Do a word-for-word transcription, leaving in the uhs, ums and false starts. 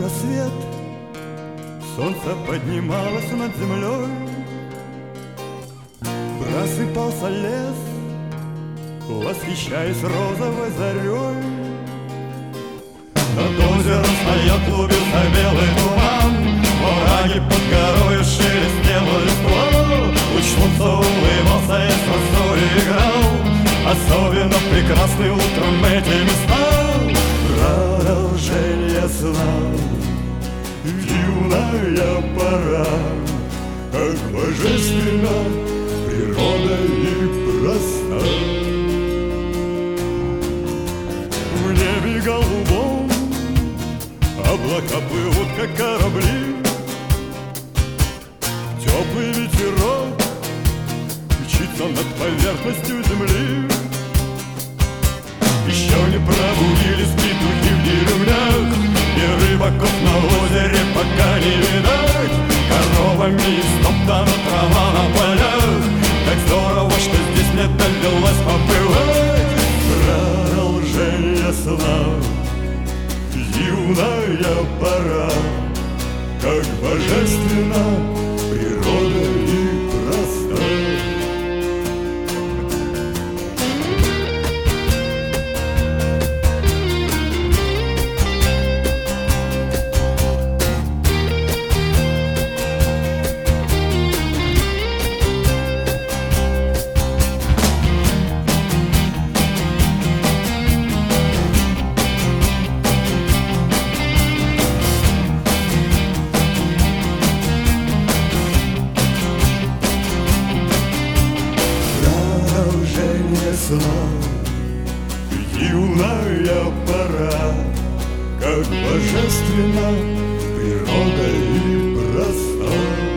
рассвет солнце поднималось над землей, просыпался лес, восхищаясь розовой зарей. Над озером стоял, клубился белый туман, враги под горой шелестел листва. Луч солнца улыбался и с росой играл, особенно прекрасны утром эти места. Продолжение сна, юная пора, как божественна природа и проста. В небе голубом облака плывут, как корабли, теплый ветерок мчится над поверхностью земли. Еще не пробудились петухи в деревнях, и рыбаков на озере пока не видать. Коровами истоптана трава на полях, как здорово, что здесь мне довелось побывать. Продолжение сна, юная пора, как божественна природа и проста. Юная пора, как божественна природа и проста.